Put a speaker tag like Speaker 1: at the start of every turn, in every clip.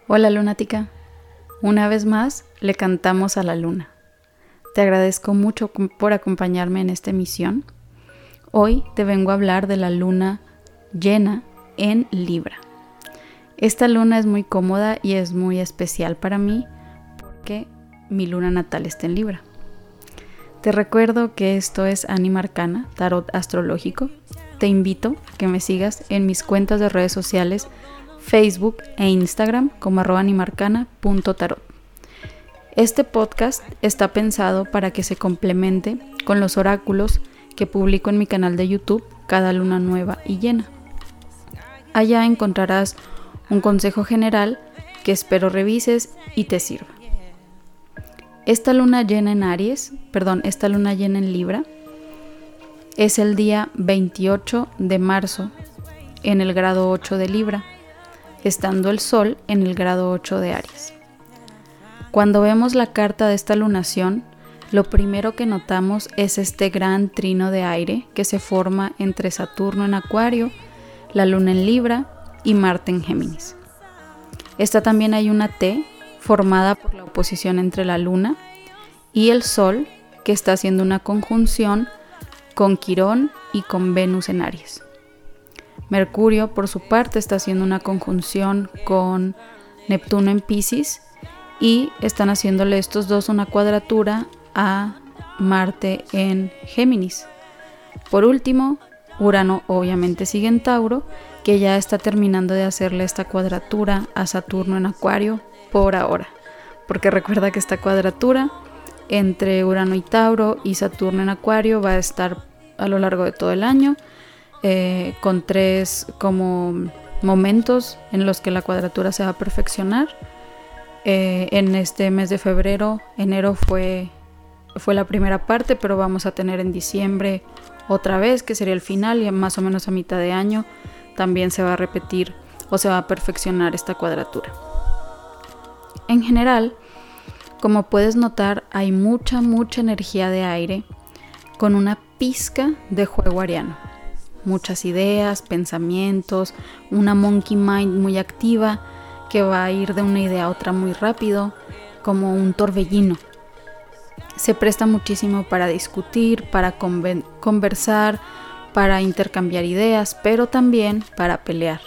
Speaker 1: Hola lunática, una vez más le cantamos a la luna. Te agradezco mucho por acompañarme en esta emisión. Hoy te vengo a hablar de la luna llena en Libra. Esta luna es muy cómoda y es muy especial para mí porque mi luna natal está en Libra. Te recuerdo que esto es Anima Arcana, tarot astrológico. Te invito a que me sigas en mis cuentas de redes sociales, Facebook e Instagram como @animarcana.tarot. Este podcast está pensado para que se complemente con los oráculos que publico en mi canal de YouTube cada luna nueva y llena. Allá encontrarás un consejo general que espero revises y te sirva. Esta luna llena en Libra es el día 28 de marzo en el grado 8 de Libra, estando el Sol en el grado 8 de Aries. Cuando vemos la carta de esta lunación, lo primero que notamos es este gran trino de aire que se forma entre Saturno en Acuario, la Luna en Libra y Marte en Géminis. También hay una T formada por la oposición entre la Luna y el Sol, que está haciendo una conjunción con Quirón y con Venus en Aries. Mercurio, por su parte, está haciendo una conjunción con Neptuno en Piscis y están haciéndole estos dos una cuadratura a Marte en Géminis. Por último, Urano obviamente sigue en Tauro, que ya está terminando de hacerle esta cuadratura a Saturno en Acuario por ahora, porque recuerda que esta cuadratura entre Urano y Tauro y Saturno en Acuario va a estar a lo largo de todo el año, con 3 como momentos en los que la cuadratura se va a perfeccionar. En este mes de febrero, enero fue la primera parte, pero vamos a tener en diciembre otra vez, que sería el final, y más o menos a mitad de año también se va a repetir o se va a perfeccionar esta cuadratura. En general, como puedes notar, hay mucha energía de aire con una pizca de juego ariano. Muchas ideas, pensamientos, una monkey mind muy activa que va a ir de una idea a otra muy rápido, como un torbellino. Se presta muchísimo para discutir, para conversar, para intercambiar ideas, pero también para pelear.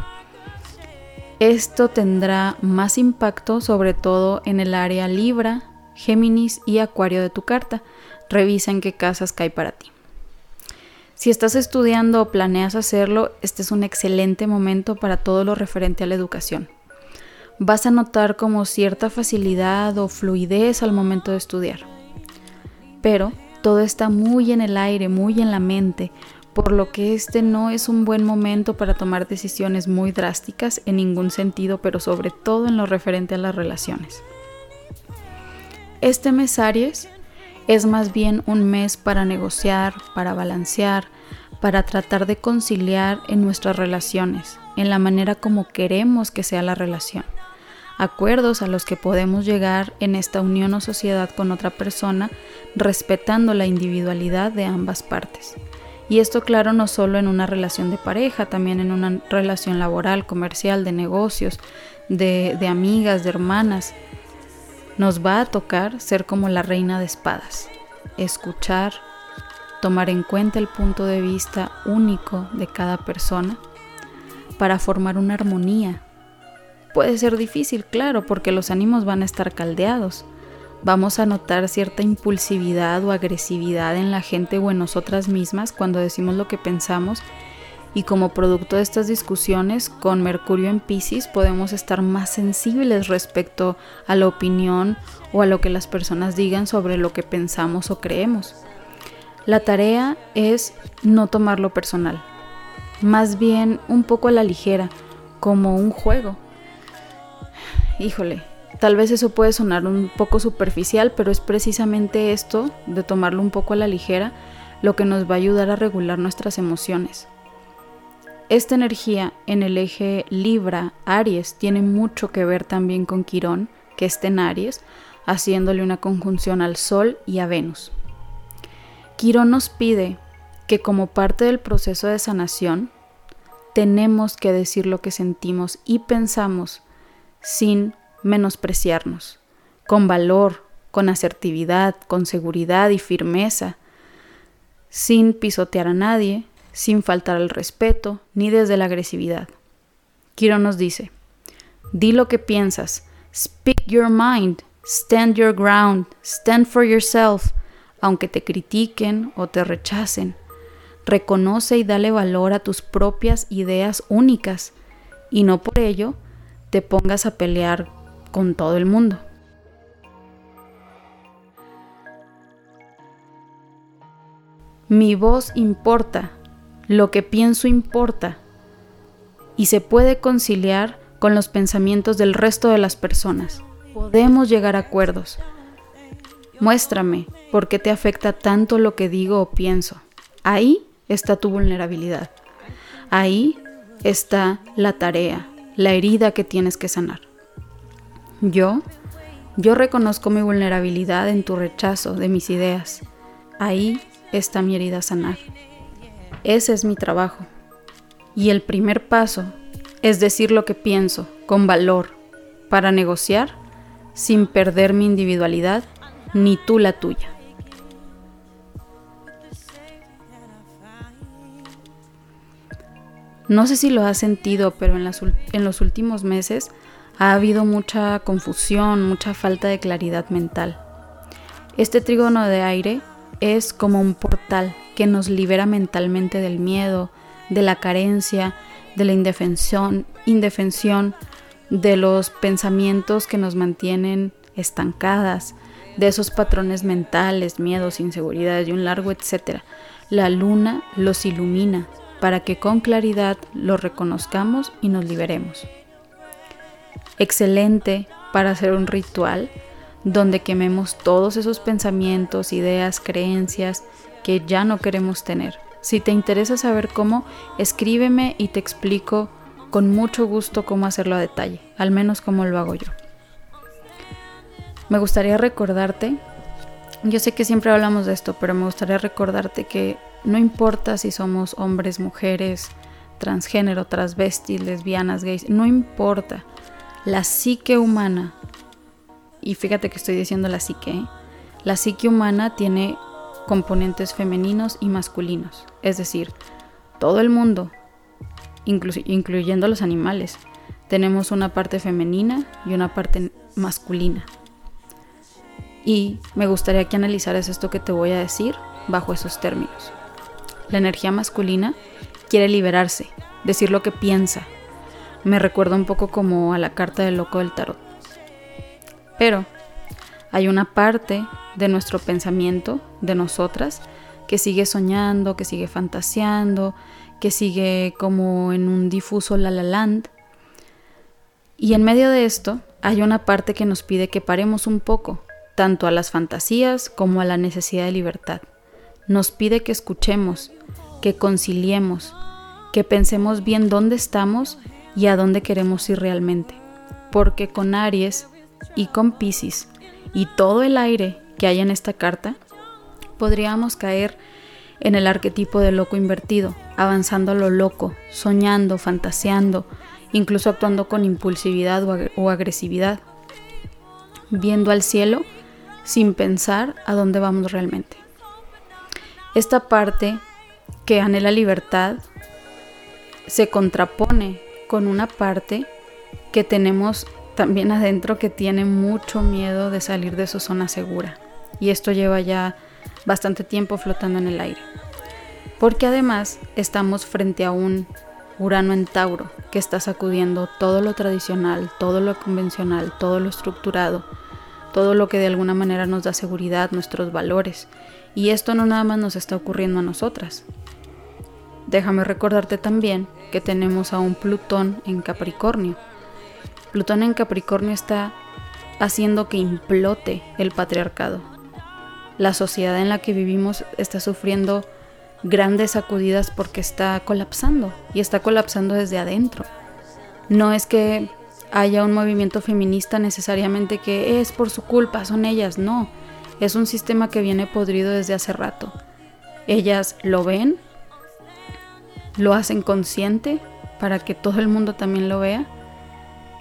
Speaker 1: Esto tendrá más impacto sobre todo en el área Libra, Géminis y Acuario de tu carta. Revisa en qué casas cae para ti. Si estás estudiando o planeas hacerlo, este es un excelente momento para todo lo referente a la educación. Vas a notar como cierta facilidad o fluidez al momento de estudiar. Pero todo está muy en el aire, muy en la mente, por lo que este no es un buen momento para tomar decisiones muy drásticas en ningún sentido, pero sobre todo en lo referente a las relaciones. Este mes Aries es más bien un mes para negociar, para balancear, para tratar de conciliar en nuestras relaciones, en la manera como queremos que sea la relación. Acuerdos a los que podemos llegar en esta unión o sociedad con otra persona, respetando la individualidad de ambas partes. Y esto, claro, no solo en una relación de pareja, también en una relación laboral, comercial, de negocios, de amigas, de hermanas. Nos va a tocar ser como la reina de espadas, escuchar, tomar en cuenta el punto de vista único de cada persona para formar una armonía. Puede ser difícil, claro, porque los ánimos van a estar caldeados. Vamos a notar cierta impulsividad o agresividad en la gente o en nosotras mismas cuando decimos lo que pensamos, y como producto de estas discusiones con Mercurio en Piscis podemos estar más sensibles respecto a la opinión o a lo que las personas digan sobre lo que pensamos o creemos. La tarea es no tomarlo personal, más bien un poco a la ligera, como un juego. Híjole, tal vez eso puede sonar un poco superficial, pero es precisamente esto de tomarlo un poco a la ligera lo que nos va a ayudar a regular nuestras emociones. Esta energía en el eje Libra-Aries tiene mucho que ver también con Quirón, que está en Aries, haciéndole una conjunción al Sol y a Venus. Quirón nos pide que como parte del proceso de sanación, tenemos que decir lo que sentimos y pensamos sin menospreciarnos, con valor, con asertividad, con seguridad y firmeza, sin pisotear a nadie, sin faltar al respeto, ni desde la agresividad. Quirón nos dice, di lo que piensas, speak your mind, stand your ground, stand for yourself, aunque te critiquen o te rechacen. Reconoce y dale valor a tus propias ideas únicas y no por ello te pongas a pelear con todo el mundo. Mi voz importa, lo que pienso importa y se puede conciliar con los pensamientos del resto de las personas. Podemos llegar a acuerdos. Muéstrame por qué te afecta tanto lo que digo o pienso. Ahí está tu vulnerabilidad. Ahí está la tarea, la herida que tienes que sanar. Yo reconozco mi vulnerabilidad en tu rechazo de mis ideas. Ahí está mi herida a sanar. Ese es mi trabajo. Y el primer paso es decir lo que pienso con valor para negociar sin perder mi individualidad ni tú la tuya. No sé si lo has sentido, pero en los últimos meses ha habido mucha confusión, mucha falta de claridad mental. Este trígono de aire es como un portal que nos libera mentalmente del miedo, de la carencia, de la indefensión, de los pensamientos que nos mantienen estancadas, de esos patrones mentales, miedos, inseguridades y un largo etcétera. La luna los ilumina para que con claridad los reconozcamos y nos liberemos. Excelente para hacer un ritual donde quememos todos esos pensamientos, ideas, creencias que ya no queremos tener. Si te interesa saber cómo, escríbeme y te explico con mucho gusto cómo hacerlo a detalle, al menos cómo lo hago yo. Me gustaría recordarte, yo sé que siempre hablamos de esto, pero me gustaría recordarte que no importa si somos hombres, mujeres, transgénero, transvestis, lesbianas, gays, no importa. La psique humana, y fíjate que estoy diciendo la psique, la psique humana tiene componentes femeninos y masculinos, es decir, todo el mundo, incluyendo los animales, tenemos una parte femenina y una parte masculina. Y me gustaría que analizaras esto que te voy a decir bajo esos términos. La energía masculina quiere liberarse, decir lo que piensa. Me recuerda un poco como a la carta del loco del tarot. Pero hay una parte de nuestro pensamiento, de nosotras, que sigue soñando, que sigue fantaseando, que sigue como en un difuso la land. Y en medio de esto hay una parte que nos pide que paremos un poco, tanto a las fantasías como a la necesidad de libertad. Nos pide que escuchemos, que conciliemos, que pensemos bien dónde estamos y a dónde queremos ir realmente. Porque con Aries y con Piscis y todo el aire que hay en esta carta, podríamos caer en el arquetipo del loco invertido, avanzando a lo loco, soñando, fantaseando, incluso actuando con impulsividad o agresividad, viendo al cielo sin pensar a dónde vamos realmente. Esta parte que anhela libertad se contrapone con una parte que tenemos también adentro que tiene mucho miedo de salir de su zona segura. Y esto lleva ya bastante tiempo flotando en el aire. Porque además estamos frente a un Urano en Tauro que está sacudiendo todo lo tradicional, todo lo convencional, todo lo estructurado, todo lo que de alguna manera nos da seguridad, nuestros valores. Y esto no nada más nos está ocurriendo a nosotras. Déjame recordarte también que tenemos a un Plutón en Capricornio. Plutón en Capricornio está haciendo que implote el patriarcado. La sociedad en la que vivimos está sufriendo grandes sacudidas porque está colapsando, y está colapsando desde adentro. No es que haya un movimiento feminista necesariamente que es por su culpa, son ellas, no. Es un sistema que viene podrido desde hace rato. Ellas lo ven, lo hacen consciente para que todo el mundo también lo vea,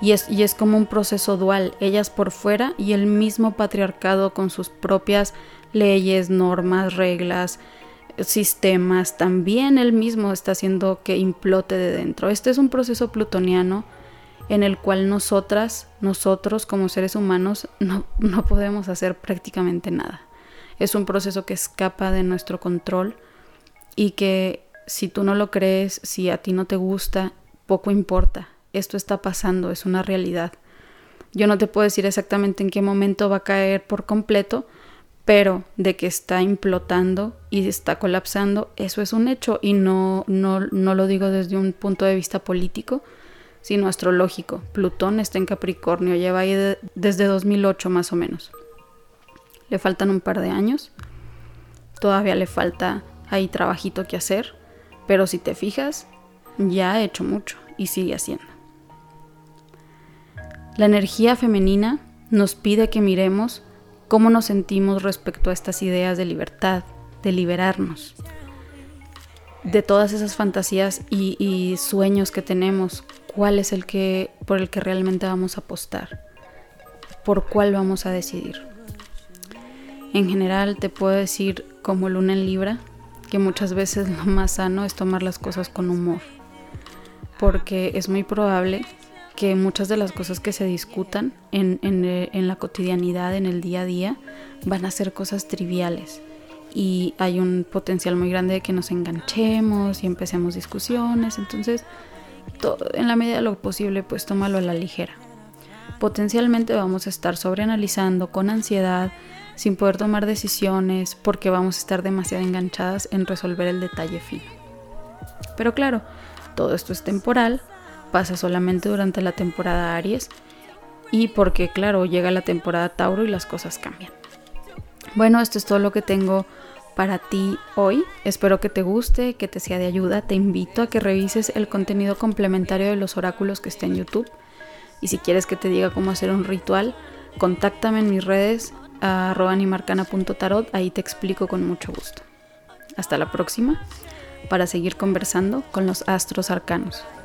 Speaker 1: Y es como un proceso dual, ellas por fuera y el mismo patriarcado con sus propias leyes, normas, reglas, sistemas, también él mismo está haciendo que implote de dentro. Este es un proceso plutoniano en el cual nosotros como seres humanos no podemos hacer prácticamente nada. Es un proceso que escapa de nuestro control y que si tú no lo crees, si a ti no te gusta, poco importa. Esto está pasando, es una realidad. Yo no te puedo decir exactamente en qué momento va a caer por completo, pero de que está implotando y está colapsando, eso es un hecho, y no lo digo desde un punto de vista político, sino astrológico. Plutón está en Capricornio, lleva ahí desde 2008 más o menos. Le faltan un par de años, todavía le falta ahí trabajito que hacer, pero si te fijas, ya ha hecho mucho y sigue haciendo. La energía femenina nos pide que miremos cómo nos sentimos respecto a estas ideas de libertad, de liberarnos, de todas esas fantasías y sueños que tenemos. ¿Cuál es por el que realmente vamos a apostar? ¿Por cuál vamos a decidir? En general te puedo decir, como Luna en Libra, que muchas veces lo más sano es tomar las cosas con humor, porque es muy probable que muchas de las cosas que se discutan en la cotidianidad, en el día a día, van a ser cosas triviales y hay un potencial muy grande de que nos enganchemos y empecemos discusiones. Entonces, en la medida de lo posible, pues tómalo a la ligera. Potencialmente vamos a estar sobreanalizando, con ansiedad, sin poder tomar decisiones, porque vamos a estar demasiado enganchadas en resolver el detalle fino. Pero claro, todo esto es temporal, pasa solamente durante la temporada Aries y porque claro, llega la temporada Tauro y las cosas cambian. Bueno, esto es todo lo que tengo para ti hoy. Espero que te guste, que te sea de ayuda. Te invito a que revises el contenido complementario de los oráculos que está en YouTube. Y si quieres que te diga cómo hacer un ritual, contáctame en mis redes @animarcana.tarot. Ahí te explico con mucho gusto. Hasta la próxima para seguir conversando con los astros arcanos.